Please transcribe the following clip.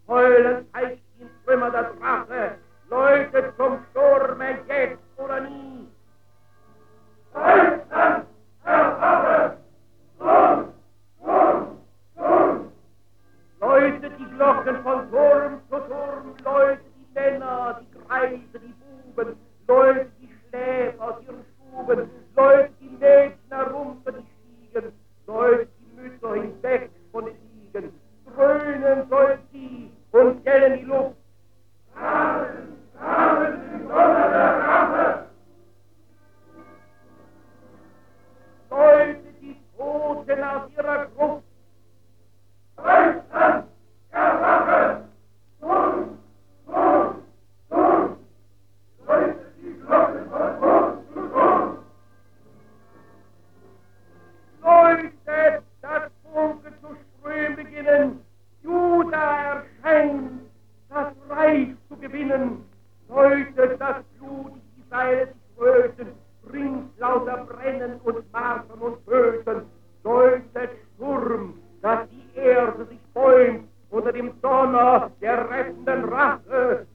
Heulen zeigt in Trümmer der Drache, läutet zum Sturme jetzt oder nie. Deutschland, Herr Wache! Sturm, Sturm, Sturm! Läutet die Glocken von Turm zu Turm, läutet die Männer, die Greise, die Buben, läutet die Schläfer aus ihren Stuben, läutet die Mädchen herunter die Stiegen, läutet die Mütter hinweg von den Liegen, dröhnen soll sie und gellen die Luft. Graben, graben im Donner der Rache! Läutet die Toten aus ihrer Gruft. Deutschland, Herr Wache! Sturm, Sturm, Sturm! Läutet die Glocke von Turm zu Turm! Läutet, das Funke zu strömen beginnen. Juda erscheint, das Reich zu gewinnen. Läutet, das blutig die Seile sich röten, rings lauter brennen und martern und töten. Läutet Sturm, dass die Erde sich bäumt unter dem Donner der rettenden Rache.